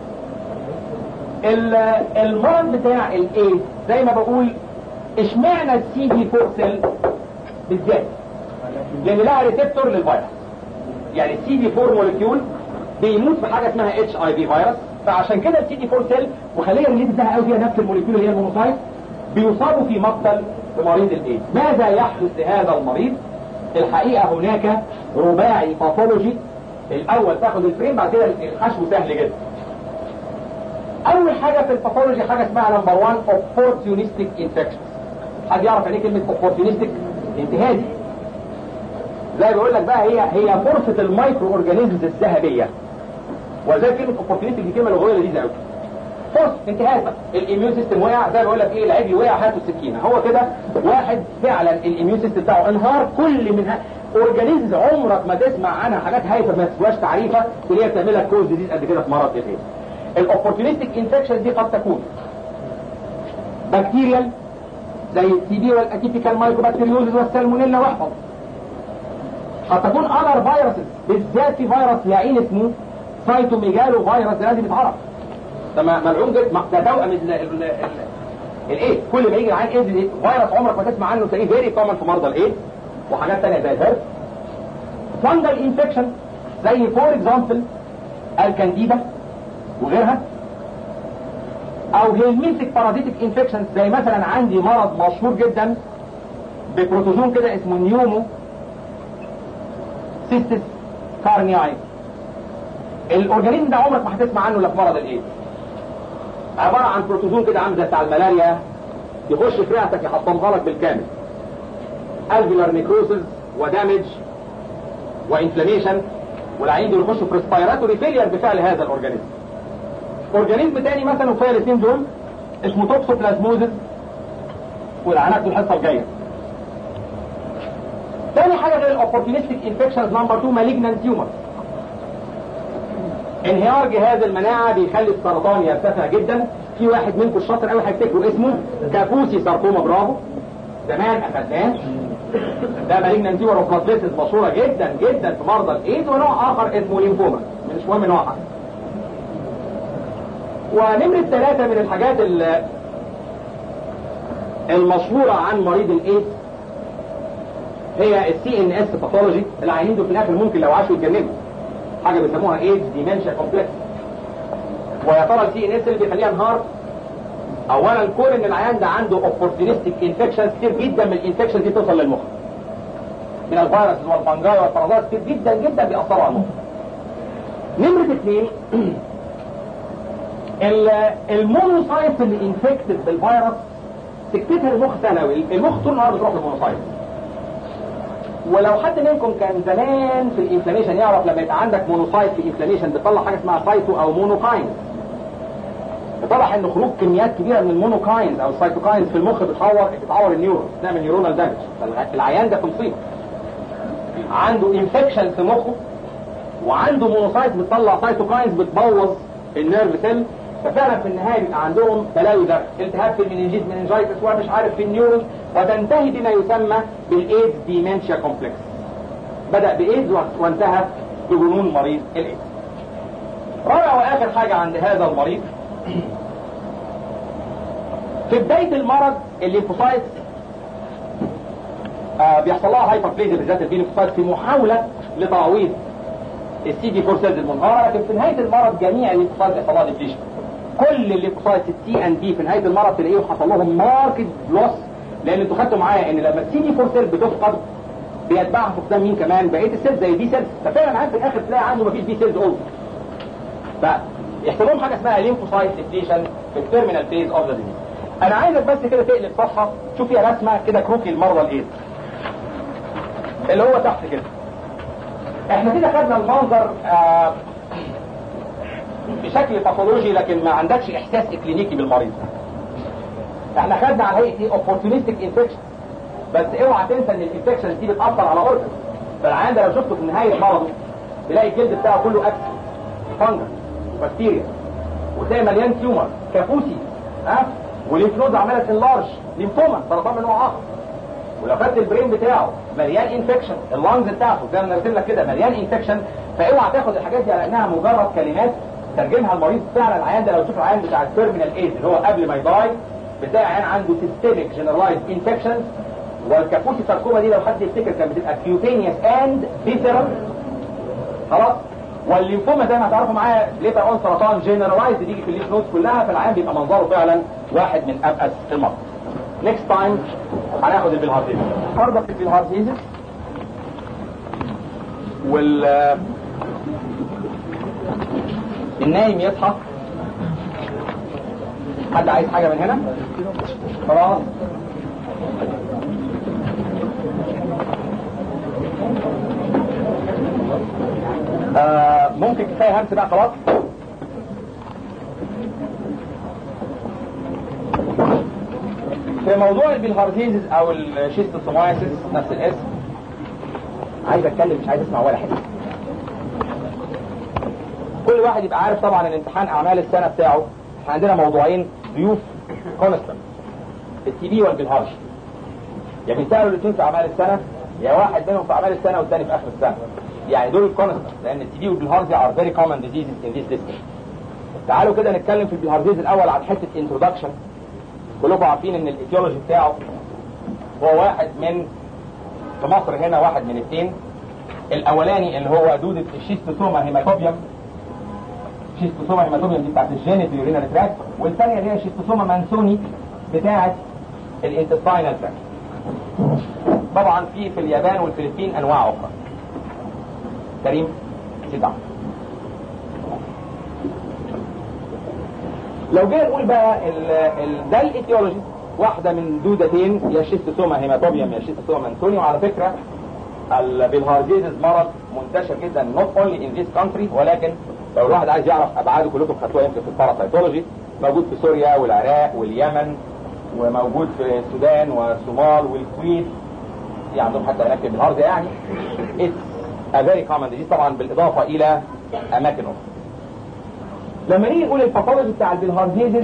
ايزي. المرض بتاع الايدز زي ما بقول، اشمعنى السي دي 4 سيل بالذات؟ لان لها ريسبتور للفيروس. يعني السي دي 4 مولكيول بيموت في حاجه اسمها اتش اي في فيروس، فعشان كده السي دي 4 سيل وخليه اللي بتاعها قوي فيها نفس المولكيول اللي هي المونوسايت، بيصابوا في مقتل بمريض الايدز. ماذا يحدث لهذا المريض؟ الحقيقه هناك رباعي باثولوجي. الاول تاخد الفريم، بعد كده الحشو سهل جدا. اول حاجه في الباثولوجي حاجه اسمها نمبر 1 اوبورتيونستيك انفكشن. حد يعرف يعني ايه كلمه اوبورتيونستيك؟ انتهازي. زي بيقول لك بقى، هي فرصه المايكرو اورجانيزمز الذهبيه. وزي كلمه اوبورتيونستيك دي كلمه لغويه لذيذه قوي. فرصه انتهاز بقى، الاميون سيستم وقع، زي بيقول لك ايه، العجل وقع هاتوا السكينه. هو كده واحد فعلا الاميون سيستم بتاعه انهار. كل منها اورجانيزمز عمرك ما تسمع عنها، حاجات هايفه ما تسواش تعريفها، اللي هي بتعمل لك كوز ديزيز قد كده في مرض ايه. الاوبورتيونستيك انفكشن دي قد تكون بكتيريال زي التي بي والاتيبيكال مايكروبكتيريوزز والسالمونيلا، واحفظ. قد تكون اذر فيروسز، بالذات في فيروس لعين اسمه سايتوميجالو فيروس، ده لازم يتعرف. ده ملعون جدا، ده توأم الايه. كل ما يجي العين ايدز فيروس عمرك ما تسمع عنه، تلاقيه فيري كومن في مرضى الايه. وحاجات ثانيه زي الهرب. فانجل انفكشن زي فور اكزامبل الكانديدا وغيرها، او هيلمينتك بارازيتك انفكشن زي مثلا عندي مرض مشهور جدا ببروتوزوم كده اسمه نيومو سيستس كارنياي. الاورجانيزم ده عمرك ما هتسمع عنه الا في مرض الايدز. عباره عن بروتوزوم كده عامل زي بتاع الملاريا، يخش في رئتك يحطمها لك بالكامل. الفيلر نيكروسز ودامج وانفلاميشن، والعين دول يخشوا في ريسبيراتوري فيلير بفعل هذا الاورجانيزم. اورجانيزم تاني مثلا وفيها الاثنين دول اسمه توكسوبلازموزس، والعناق دي الحصه الجايه. تاني حاجه غير الاوبورتونستيك انفكشنز نمبر 2 مالجنانت تيومر. انهيار جهاز المناعه بيخلي السرطان يرتفع جدا. في واحد منكم الشاطر قوي هيفتكروا اسمه كابوسي ساركوما، برافو، زمان اخدناه. ده مالجنانت تيومر اوف بلاتليتس مشهوره جدا جدا في مرضى الايدز، ونوع اخر اسمه ليمفوما، مش مهم نوعها. ونمرة 3 من الحاجات المشهورة عن مريض الايدز هي السي ان اس باثولوجي. العيانين دول في الاخر ممكن لو عاشوا يتجننوا، حاجة بيسموها ايدز ديمنشيا كومبلكس. ويا ترى السي ان اس اللي بيخليها انهار؟ اولا كون ان العيان ده عنده اوبورتونستيك انفكشنز كتير جدا، من الانفكشنز دي توصل للمخ، من الفيروس والفنجاي والبرازات كتير جدا جدا بيأثروا على المخ. نمرة 2 المونوسايت اللي انفكتد بالفيروس سكتتها المخ ثانوي. المخ طول النهار بتروح للمونوسايت. ولو حد منكم كان زمان في الانفلاميشن يعرف لما يبقى عندك مونوسايت في الانفلاميشن بتطلع حاجه اسمها سايتو او مونوكاينز. اتضح ان خروج كميات كبيره من المونوكاينز او السايتوكاينز في المخ بتعور النيورون، تعمل نيورونال دامج. العيان ده في مصيبه، عنده انفكشن في مخه وعنده مونوسايت بتطلع سايتوكاينز بتبوظ النيرف سيل. ففعلا في النهايه بيبقى عندهم بلاوي ده، التهاب في المننجيز مننجايتس ومش عارف في النيورون، وتنتهي بما يسمى بالايدز ديمنشيا كومبلكس. بدا بايدز وانتهى بجنون مريض الايدز. رابع واخر حاجه عند هذا المريض، في بدايه المرض الليمفوسايتس بيحصل لها هايبربليزيا، بالذات الليمفوسايتس، في محاوله لتعويض السي دي 4 سيلز المنهاره. لكن في نهايه المرض جميع الليمفوسايتس بيحصل لها ديبليشن. كل الليمفوسايتس التي ان دي في نهايه المرض تلاقيهم حصل لهم ماركت لوس، لان انتوا خدتوا معايا ان لما السي دي 4 سيل بتفقد بيتبعها فقدان مين كمان؟ بقيه السيلز زي البي سيلز. ففعلا معاك في الاخر تلاقي عنده مفيش بي سيلز اولد، فيحصل لهم حاجه اسمها ليمفوسايت ديبليشن في التيرمينال فيز اوف ذا ديزيز. انا عايزك بس كده تقلب صفحه تشوف فيها رسمه كده كروكي المرضى الايدز اللي هو تحت كده. احنا كده خدنا المنظر بشكل باثولوجي، لكن ما عندكش احساس اكلينيكي بالمريض. احنا خدنا على هيئه ايه؟ اوبورتونستيك انفكشن. بس اوعى تنسى ان الانفكشن دي بتاثر على اورجن. فالعيان ده لو شفته في نهايه مرضه تلاقي الجلد بتاعه كله اكل فانجس بكتيريا، وتلاقي مليان تيومر كابوسي والليمف نود عماله انلارج ليمفوما سرطان من نوع اخر. ولو خدت البرين بتاعه مليان انفكشن، اللانجز بتاعته زي ما انا رسم لك كده مليان انفكشن، فاوعى تاخد الحاجات دي على انها مجرد كلمات ترجمها المريض. فعلا العيان ده لو شوف العيان بتاع التيرمينال ايج اللي هو قبل ما يداي بتلاقي عيان عنده سيستميك جنرالايز انفكشن. والكابوسي ساركوما دي لو حد يفتكر كانت بتبقى كيوتينيوس اند فيسرال خلاص. والليمفوما زي ما هتعرفوا معايا ليتر اون سرطان جنرالايز بيجي في الليف نودز كلها، فالعيان بيبقى منظره فعلا واحد من ابأس المرضى. نيكست تايم هناخد البلهارزيزس. النهارده في البلهارزيزس النايم يصحى. حد عايز حاجه من هنا؟ خلاص ممكن كفايه همس بقى خلاص. في موضوع البلهارزيزس او الشيستوسومايسيس نفس الاسم، عايز اتكلم مش عايز اسمع ولا حاجه. كل واحد يبقى عارف طبعا الامتحان اعمال السنه بتاعه احنا عندنا موضوعين ضيوف كونستنت، التي بي والبلهارش. يا بيسالوا الاثنين في اعمال السنه، يا واحد منهم في اعمال السنه والثاني في اخر السنه. يعني دول الكونستنت، لان التي بي والبلهارزي ار فيري كومن ديزيزز ان ذيس ليست. تعالوا كده نتكلم في البلهارزيز الاول عن حته انترودكشن. كلكم عارفين ان الايتيولوجي بتاعه هو واحد من، في مصر هنا واحد من اثنين. الاولاني اللي هو دودة الشيستوسوما هيماتوبيوم. شيستوسوما هيماتوبيوم دي بتاعت الجينيت يورينال تراكت، والثانيه اللي هي شيستوسوما مانسوني بتاعت الانتستاينال تراكت. طبعا في اليابان والفلبين انواع اخرى. كريم سيدع. لو جينا نقول بقى ده الايتيولوجي، واحده من دودتين، يا شيستوسوما هيماتوبيوم يا شيستوسوما مانسوني. وعلى فكره البلهارزيزس مرض منتشر جدا not only in this country، ولكن لو الواحد عايز يعرف ابعاده كلكم خدتوها يمكن في الباراسايتولوجي. موجود في سوريا والعراق واليمن، وموجود في السودان والصومال والكويت، في عندهم حتى هناك بالهارزة. يعني it's a very common disease طبعا بالاضافه الى اماكن اخرى. لما نيجي نقول الباثولوجي بتاع البلهارزيزس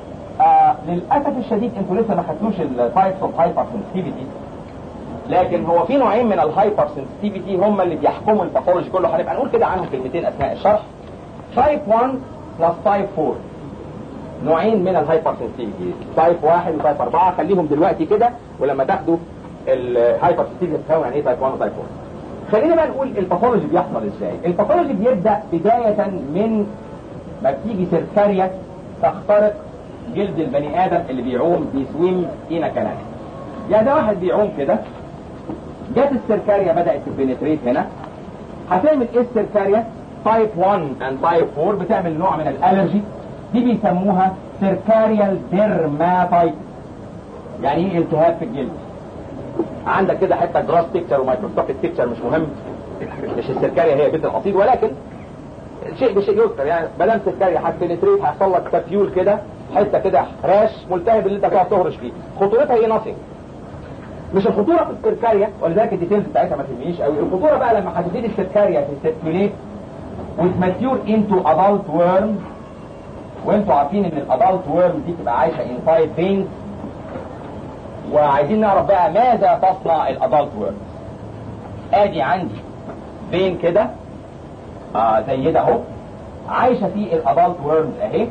للاسف الشديد انتوا لسه ما خدتوش التايبس اوف هايبر سنسيتيفيتي، لكن هو في نوعين من الهايبر سنسيتيفيتي هم اللي بيحكموا الباثولوجي كله. هنبقى نقول كده عنهم كلمتين اثناء الشرح. تايب 1 بلس تايب 4، نوعين من الهايبر سنسيتيفيتي، تايب 1 وتايب 4. خليهم دلوقتي كده، ولما تاخدوا الهايبر سنسيتيفيتي تفهموا يعني ايه تايب 1 وتايب 4. خلينا بقى نقول الباثولوجي بيحصل ازاي. الباثولوجي بيبدا بدايه من ما بتيجي سيركاريا تخترق جلد البني ادم اللي بيعوم بيسويم إينا كنال. يعني ده واحد بيعوم كده، جت السيركاريا بدات تبنتريت هنا. هتعمل ايه السيركاريا؟ تايب 1 اند تايب 4 بتعمل نوع من الالرجي، دي بيسموها سيركاريال ديرماتايتس. يعني ايه التهاب في الجلد. عندك كده حته جراس بيكتشر ومايكروسكوبيك بيكتشر مش مهم، مش السيركاريا هي بيت القصيد، ولكن شيء بشيء يذكر. يعني بدل سيركاريا هتبنتريت هيحصل لك تفيول كده، حته كده راش ملتهب اللي انت هتقعد تهرش فيه. خطورتها ايه؟ ناثينج. مش الخطوره في السيركاريا، ولذلك الديتيلز بتاعتها ما تهمنيش قوي. الخطوره بقى لما هتبتدي السيركاريا تسيركوليت وتماتيور انتو ادلت ورم. وانتوا عارفين ان الادلت ورم دي تبقى عايشه انسايد فينز، وعايزين نعرف بقى ماذا تصنع الادلت ورم. ادي عندي فين كده زي ده اهو، عايشه فيه الادلت ورمز اهي.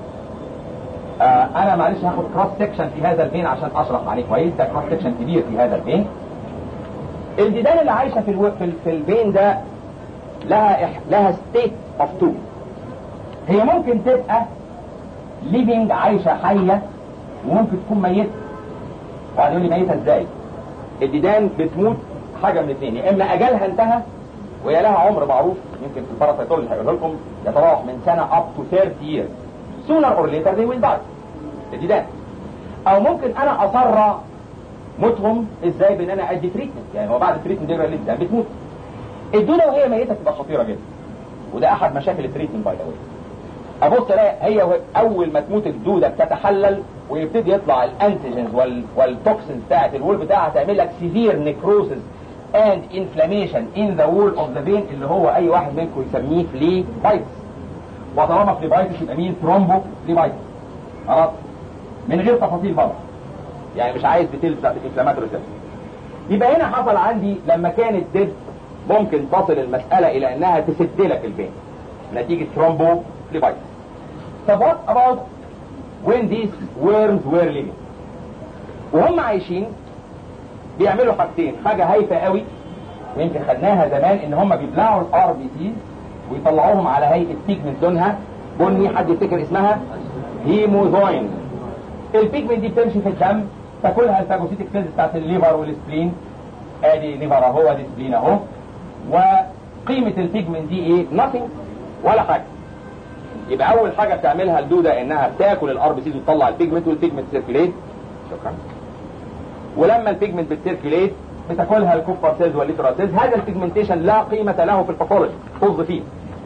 انا معلش هاخد كروس سكشن في هذا الفين عشان اشرح عليه كويس. ده كروس سكشن كبير في هذا الفين. الديدان اللي عايشه في الفين ده لها ستيت اوف تو. هي ممكن تبقى ليفينج عايشه حيه، وممكن تكون ميته. وقعد يقول لي ميته ازاي؟ الديدان بتموت حاجه من الاثنين، يا اما اجلها انتهى وهي لها عمر معروف، يمكن في الباراسايتولوجي هيقول لكم يتراوح من سنه up to 30 years. sooner or later they will die. الديدان. او ممكن انا اصرع موتهم ازاي؟ بان انا ادي تريتمنت. يعني هو بعد التريتمنت دي الديدان بتموت. الدوده وهي ميته تبقى خطيره جدا، وده احد مشاكل التريتمنت باي ذا واي. ابص الاقي هي اول ما تموت الدوده بتتحلل ويبتدي يطلع الانتيجنز والتوكسين بتاعت الوول بتاعها تعمل لك سيفير نيكروسيس اند انفلاميشن ان ذا وول اوف ذا فين، اللي هو اي واحد منكم يسميه فليبايتس. وطالما فليبايتس يبقى مين؟ ثرومبو فليبايتس. خلاص، من غير تفاصيل بره، يعني مش عايز ديتيلز بتاعت الانفلاماتوري سيستم. يبقى هنا حصل عندي لما كانت ديد ممكن تصل المساله الى انها تسد لك الفين نتيجه ثرومبو فليبايتس. طب وات اباوت when these worms were living؟ وهم عايشين بيعملوا حاجتين، حاجه هايفه قوي ويمكن خدناها زمان، ان هم بيبلعوا الار بي سيز ويطلعوهم على هيئه بيجمنت لونها بني، حد يفتكر اسمها؟ هيموزوين. البيجمنت دي بتمشي في الدم تاكلها الفاجوسيتك سيلز بتاعت الليفر والسبلين. ادي ليفر اهو، ادي سبلين اهو. وقيمه البيجمنت دي ايه؟ nothing ولا حاجه. يبقى اول حاجه بتعملها الدوده انها بتاكل الار بي سيز وتطلع البيجمنت، والبيجمنت سيركيليت. شكرا. ولما البيجمنت بتسيركيليت بتاكلها الكوبر سيلز والليترال سيلز. هذا البيجمنتيشن لا قيمه له في الباثولوجي، طز فيه.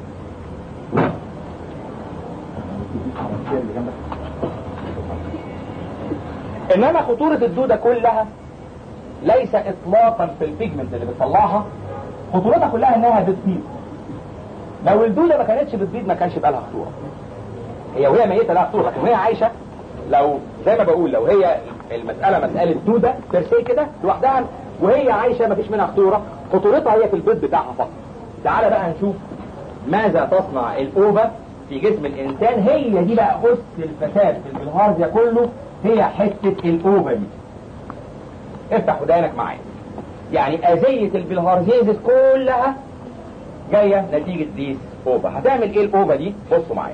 انما خطورة الدودة كلها ليس اطلاقا في البيجمنت اللي بتطلعها، خطورتها كلها انها بتبيض. لو الدودة ما كانتش بتبيض ما كانش بقى لها خطورة. هي وهي ميتة لها خطورة، لكن وهي عايشة لو زي ما بقول لو هي المسألة مسألة دودة بيرسي كده لوحدها وهي عايشة ما فيش منها خطورة، خطورتها هي في البيض بتاعها فقط. تعال بقى نشوف ماذا تصنع الأوفا في جسم الإنسان. هي دي بقى أس الفساد في البلهارزيا كله، هي حتة الأوفا دي. افتح ودانك معايا. يعني أذية البلهارزيزس كلها جاية نتيجة دي أوفا. هتعمل إيه الأوفا دي؟ بصوا معايا.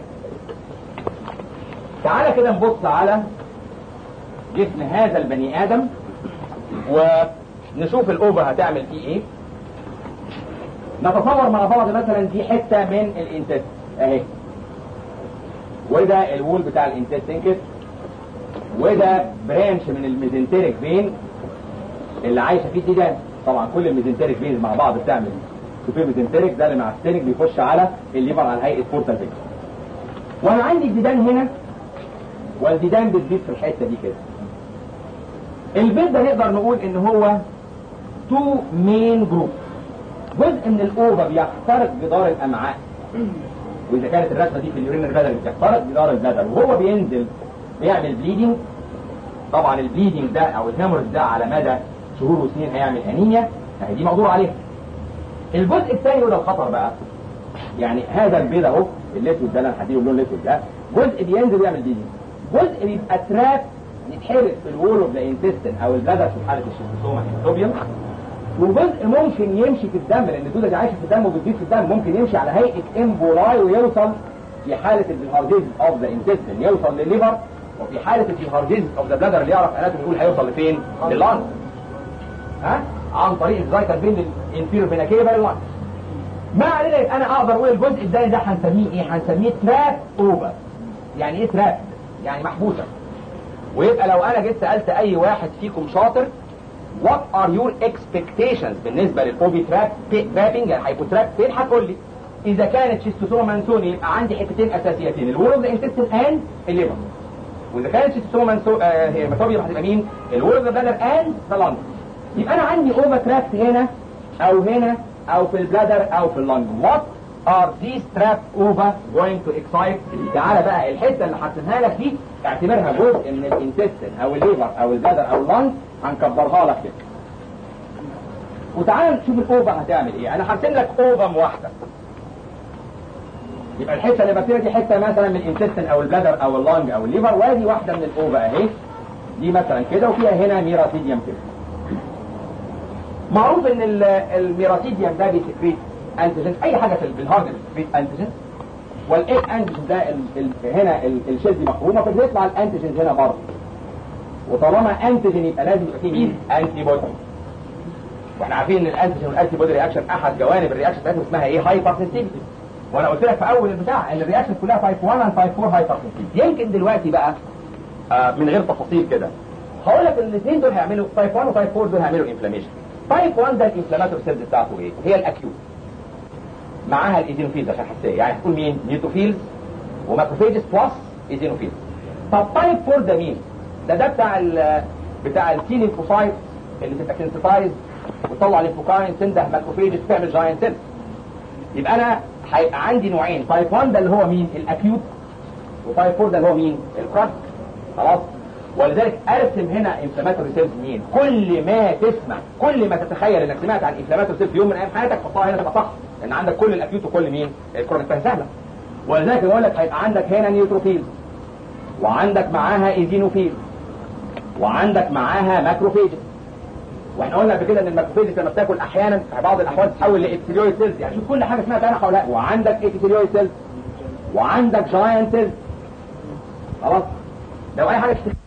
تعالى كده نبص على جسم هذا البني آدم ونشوف الأوفا هتعمل فيه إيه. نتصور مع بعض مثلا دي حتة من الانتستين اهي، وده الوول بتاع الانتستين كده، وده برانش من الميزنتريك فين اللي عايشه فيه الديدان. طبعا كل الميزنتريك فين مع بعض بتعمل سوبر ميزنتريك، ده اللي مع الستينك بيخش على الليفر على هيئه بورتال فيكس. وانا عندي الديدان هنا، والديدان بتبيض في الحته دي كده. البيض ده نقدر نقول ان هو تو مين جروب. جزء من الاوفا بيخترق جدار الامعاء، واذا كانت الرسمه دي في اليورين البدري بتخترق جدار البدر، وهو بينزل بيعمل بليدنج. طبعا البليدنج ده او الهيموريج ده على مدى شهور وسنين هيعمل انيميا، دي مقدور عليها. الجزء الثاني وده الخطر بقى، يعني هذا البيض اهو الاسود ده اللي هديله اللون الاسود ده، جزء بينزل يعمل بليدنج، جزء بيبقى تراب يتحرق في الوول اوف ذا انتستين او البلدر في حاله الشيستوسوما هيماتوبيوم، وجزء ممكن يمشي في الدم لان الدوده دي عايشه في الدم وبتزيد في الدم، ممكن يمشي على هيئه امبولاي ويوصل في حاله البلهارزيز اوف ذا انتستين يوصل للليفر، وفي حاله البلهارزيز اوف ذا بلادر اللي يعرف اناتومي يقول هيوصل لفين؟ لللانج. عن طريق الزايكال بين الانفيرو فيناكيبا لللانج. ما علينا، يبقى انا اقدر اقول الجزء الثاني ده هنسميه ايه؟ هنسميه تراب اوفا. يعني ايه تراب؟ يعني محبوسه. ويبقى لو انا جيت سالت اي واحد فيكم شاطر what are your expectations بالنسبه للأوفي تراب بابينج، يعني هيكون تراب فين؟ هتقول لي اذا كانت شيستوسوما مانسوني يبقى عندي حتتين اساسيتين، الوول اوف ذا انتستين اند الليفر. واذا كانت شيستوسوما هيماتوبيوم هتبقى مين؟ الوول اوف ذا بلادر اند ذا لانج. يبقى انا عندي اوفا تراكت هنا او هنا او في البلادر او في اللانج. what are these trapped ova going to excite؟ تعالى بقى الحته اللي حاطينها لك دي اعتبرها جزء من الانتستين او الليفر او البلادر او اللانج، هنكبرها لك كده. وتعالى نشوف الاوفا هتعمل ايه. انا هرسم لك اوفا واحده، يبقى الحته اللي بصيرها دي حته مثلا من الانتستين او البلادر او اللانج او الليفر، وادي واحده من الاوفا اهي دي مثلا كده، وفيها هنا ميراتيديوم كده. معروف ان الميراتيديوم ده بيسكريت انتيجين، اي حاجه في الهارد بيسكريت انتيجين، والايه انتيجين ده هنا الشيل دي مخرومه فبيطلع الانتيجين هنا برضه. وطالما انتيجين يبقى لازم يبقى فيه مين؟ انتي بودي. واحنا عارفين ان الانتيجين والانتي بودي رياكشن احد جوانب الرياكشن بتاعتهم اسمها ايه؟ هايبر سنسيتيفيتي. وانا قلت لك في اول البتاع ان الرياكشن كلها تايب 1 و تايب 4 هايبر سنسيتيفيتي. يمكن دلوقتي بقى من غير تفاصيل كده هقول لك ان الاثنين دول هيعملوا تايب 1 وتايب 4 دول هيعملوا انفلاميشن. تايب 1 ده الانفلاماتوري سيلز بتاعته ايه؟ هي الاكيوت معاها الايزينوفيلز عشان حساسيه، يعني تقول مين؟ نيوتروفيلز وماكروفيجز بلس ايزينوفيل. طب تايب 4 ده مين؟ ده بتاع التي ليمفوسايت اللي تبقى سنسيتايز وتطلع ليمفوكاين تنده ماكروفيجز تعمل جاينت سيل. يبقى انا هيبقى عندي نوعين، تايب 1 ده اللي هو مين؟ الاكيوت، وتايب 4 ده اللي هو مين؟ الكرونيك. خلاص؟ ولذلك ارسم هنا انفلاماتوري سيلز مين؟ كل ما تسمع، كل ما تتخيل انك سمعت عن انفلاماتوري سيلز في يوم من ايام حياتك حطها هنا تبقى صح، لان عندك كل الاكيوت وكل مين؟ الكرونيك. فسهله. ولذلك بقول لك هيبقى عندك هنا نيوتروفيل، وعندك معاها ايزينوفيل، وعندك معاها ماكروفيجز. واحنا قلنا قبل كده ان الماكروفيجز لما بتاكل احيانا في بعض الاحوال تتحول لابيثيليويد سيلز، يعني شوف كل حاجه سمعت عنها حولها، وعندك ابيثيليويد سيلز، وعندك جاينت سيلز. خلاص؟ لو اي حاجه